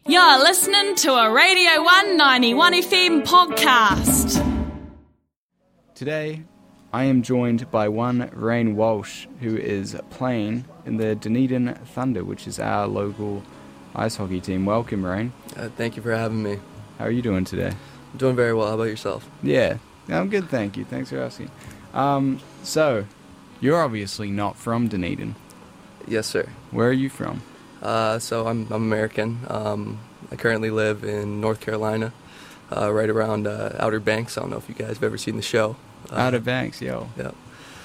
You're listening to a Radio 191 FM podcast. Today, I am joined by one Rain Walsh, who is playing in the Dunedin Thunder, which is our local ice hockey team. Welcome, Rain. Thank you for having me. How are you doing today? I'm doing very well. How about yourself? Yeah, I'm good, thank you. Thanks for asking. So, you're obviously not from Dunedin. Yes, sir. Where are you from? So I'm American. I currently live in North Carolina, right around Outer Banks. I don't know if you guys have ever seen the show. Outer Banks, yo. Yep.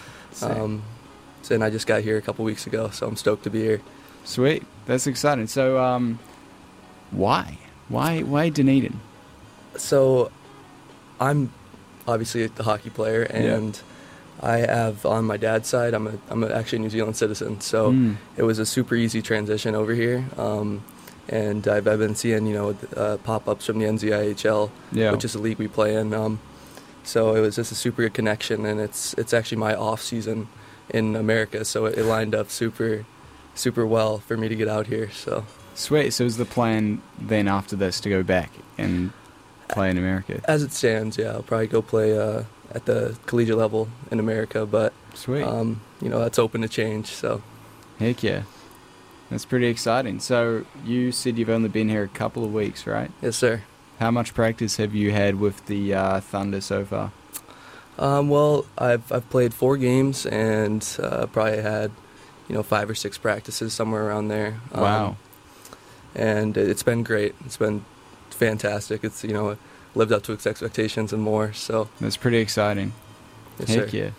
And I just got here a couple weeks ago, so I'm stoked to be here. Sweet. That's exciting. So, why? Why Dunedin? So, I'm obviously a hockey player, and I have on my dad's side. I'm actually a New Zealand citizen, so it was a super easy transition over here. And I've been seeing pop-ups from the NZIHL, which is a league we play in. So it was just a super good connection, and it's actually my off season in America, so it lined up super well for me to get out here. So sweet. So is the plan then after this to go back and play in America? As it stands, yeah, I'll probably go play at the collegiate level in America, but sweet. That's open to change. So heck yeah, that's pretty exciting. So you said you've only been here a couple of weeks, right? Yes, sir. How much practice have you had with the Thunder so far? Well, I've played 4 games and probably had 5 or 6 practices, somewhere around there. Wow. And it's been great. It's been fantastic. It's lived up to its expectations and more. So that's pretty exciting. Yes, heck sir. Yeah.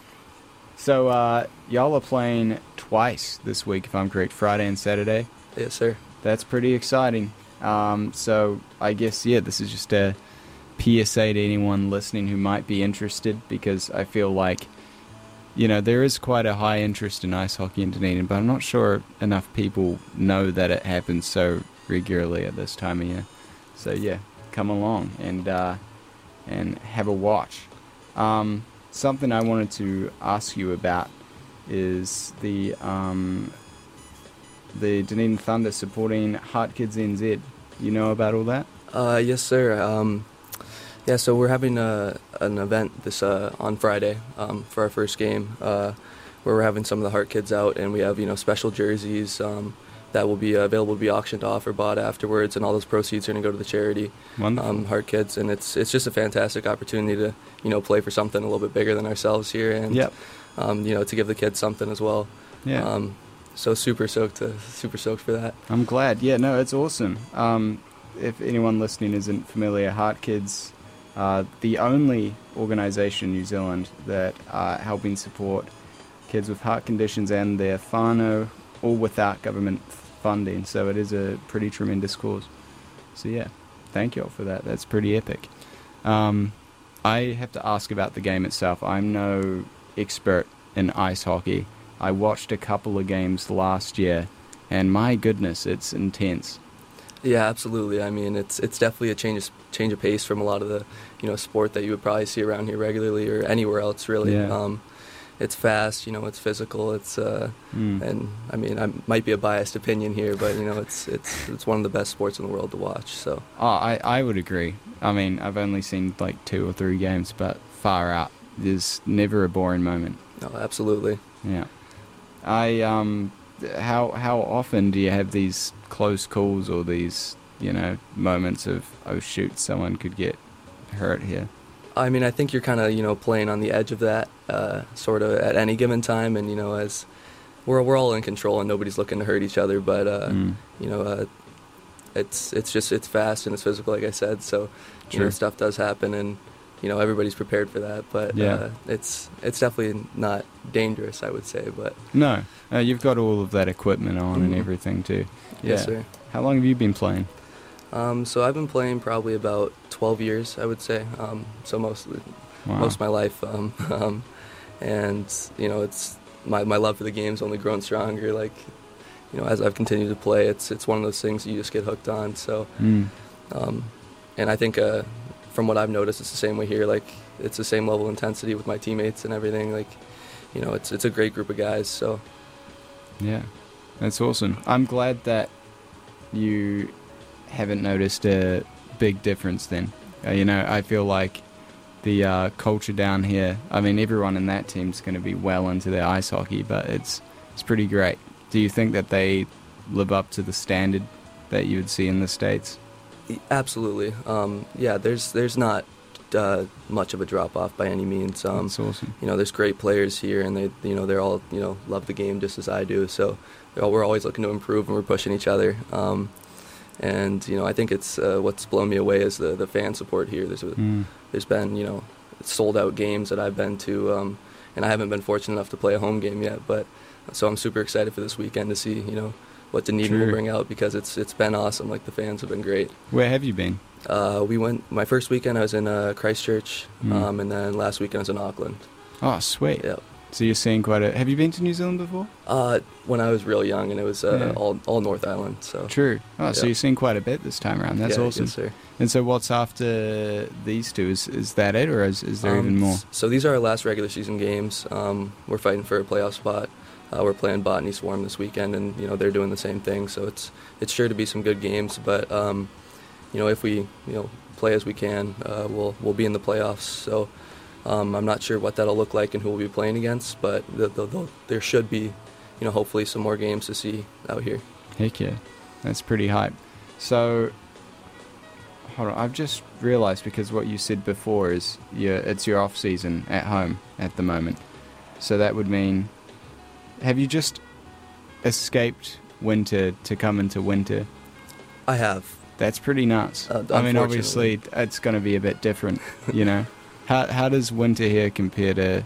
So y'all are playing twice this week, if I'm correct, Friday and Saturday. Yes, sir. That's pretty exciting. So I guess this is just a PSA to anyone listening who might be interested, because I feel like there is quite a high interest in ice hockey in Dunedin, but I'm not sure enough people know that it happens so regularly at this time of year. So come along and have a watch. Something I wanted to ask you about is the Dunedin Thunder supporting Heart Kids NZ. You know about all that? Yes, sir. So we're having an event this on Friday for our first game, where we're having some of the Heart Kids out, and we have special jerseys that will be available to be auctioned off or bought afterwards, and all those proceeds are going to go to the charity, Heart Kids, and it's just a fantastic opportunity to play for something a little bit bigger than ourselves here, and to give the kids something as well. Yeah. So super stoked for that. I'm glad. Yeah, no, it's awesome. If anyone listening isn't familiar, Heart Kids, the only organisation in New Zealand that are helping support kids with heart conditions and their whānau, all without government funding. So it is a pretty tremendous cause. So thank you all for that. That's pretty epic. I have to ask about the game itself. I'm no expert in ice hockey. I watched a couple of games last year, and my goodness, it's intense. Yeah, absolutely. I mean, it's definitely a change of pace from a lot of the sport that you would probably see around here regularly or anywhere else, really. Yeah. It's fast, it's physical. It's and I mean, I might be a biased opinion here, but it's one of the best sports in the world to watch. So. I would agree. I mean, I've only seen like 2 or 3 games, but far out. There's never a boring moment. No, absolutely. Yeah. How often do you have these close calls or these moments of, oh shoot, someone could get hurt here? I mean, I think you're kind of playing on the edge of that sort of at any given time, and as we're all in control and nobody's looking to hurt each other, but it's fast and it's physical, like I said. So stuff does happen, and everybody's prepared for that. But it's definitely not dangerous, I would say. But no, you've got all of that equipment on and everything too. Yes, sir. How long have you been playing? So I've been playing probably about 12 years, I would say. So most of my life, and it's my love for the game's only grown stronger. Like, as I've continued to play, it's one of those things you just get hooked on. So, and I think from what I've noticed, it's the same way here. Like, it's the same level of intensity with my teammates and everything. Like, it's a great group of guys. So, yeah, that's awesome. I'm glad that you haven't noticed a big difference then. I feel like the culture down here, I mean, everyone in that team's going to be well into their ice hockey, but it's pretty great. Do you think that they live up to the standard that you would see in the States? Absolutely. There's not much of a drop-off by any means. That's awesome. There's great players here, and they're all, love the game just as I do, so we're always looking to improve, and we're pushing each other. And I think it's what's blown me away is the fan support here. There's been sold-out games that I've been to, and I haven't been fortunate enough to play a home game yet, but so I'm super excited for this weekend to see what Dunedin will bring out, because it's been awesome. Like, the fans have been great. Where have you been? My first weekend I was in Christchurch, and then last weekend I was in Auckland. Oh, sweet. Yep. So you're seeing have you been to New Zealand before? When I was real young, and it was all North Island. So true. Oh, so you've seen quite a bit this time around. That's awesome. Yes, sir. And so what's after these two? Is that it, or is there even more? So these are our last regular season games. We're fighting for a playoff spot. We're playing Botany Swarm this weekend, and they're doing the same thing. So it's sure to be some good games. But if we play as we can, we'll be in the playoffs. So. I'm not sure what that'll look like and who we'll be playing against, but there should be, hopefully some more games to see out here. Heck yeah, that's pretty hype. So, hold on, I've just realised, because what you said before is it's your off season at home at the moment. So that would mean, have you just escaped winter to come into winter? I have. That's pretty nuts. I mean, obviously, it's going to be a bit different, How does winter here compare to,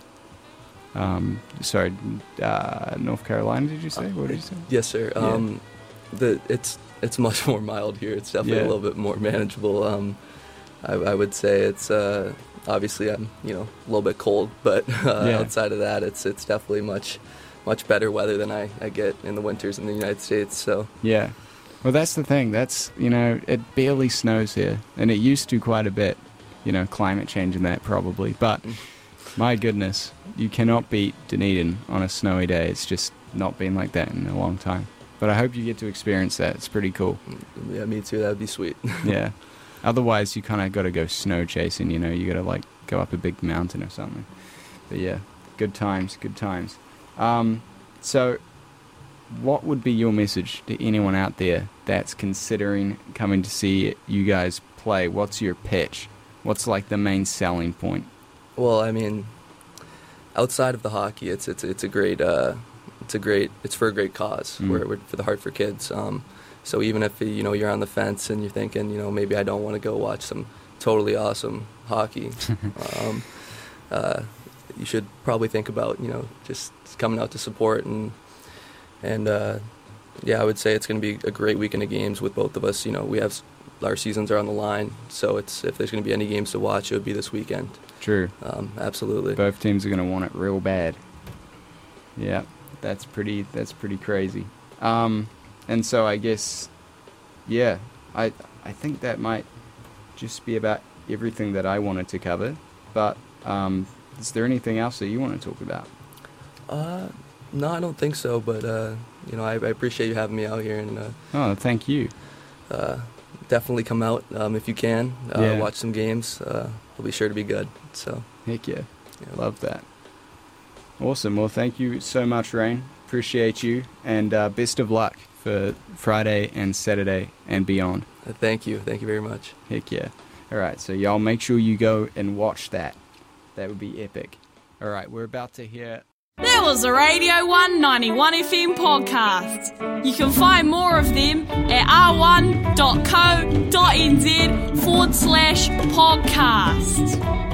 North Carolina, did you say? What did you say? Yes, sir. Yeah. It's much more mild here. It's definitely a little bit more manageable. I would say it's obviously I'm a little bit cold, but outside of that, it's definitely much better weather than I get in the winters in the United States. So yeah, well, that's the thing. That's it barely snows here, and it used to quite a bit. Climate change and that probably. But, my goodness, you cannot beat Dunedin on a snowy day. It's just not been like that in a long time. But I hope you get to experience that. It's pretty cool. Yeah, me too. That would be sweet. Yeah. Otherwise, you kind of got to go snow chasing, you got to, go up a big mountain or something. But, yeah, good times, good times. So, what would be your message to anyone out there that's considering coming to see you guys play? What's your pitch? What's the main selling point? Well, I mean, outside of the hockey, it's for a great cause. We're for the Heart for Kids. So even if you're on the fence and you're thinking maybe I don't want to go watch some totally awesome hockey, you should probably think about just coming out to support and I would say it's going to be a great weekend of games with both of us. We have. Our seasons are on the line, so if there's going to be any games to watch, it would be this weekend. True. Absolutely. Both teams are going to want it real bad. Yeah, that's pretty crazy. And so I guess, I think that might just be about everything that I wanted to cover. But is there anything else that you want to talk about? No, I don't think so. But I appreciate you having me out here, and thank you. Definitely come out if you can. Watch some games. It'll be sure to be good. So heck yeah. Love that. Awesome. Well, thank you so much, Rain. Appreciate you, and best of luck for Friday and Saturday and beyond. Thank you very much. Heck yeah. All right, so y'all make sure you go and watch that. That would be epic. All right, we're about to hear... There was a Radio 191 FM podcast. You can find more of them at r1.co.nz/podcast.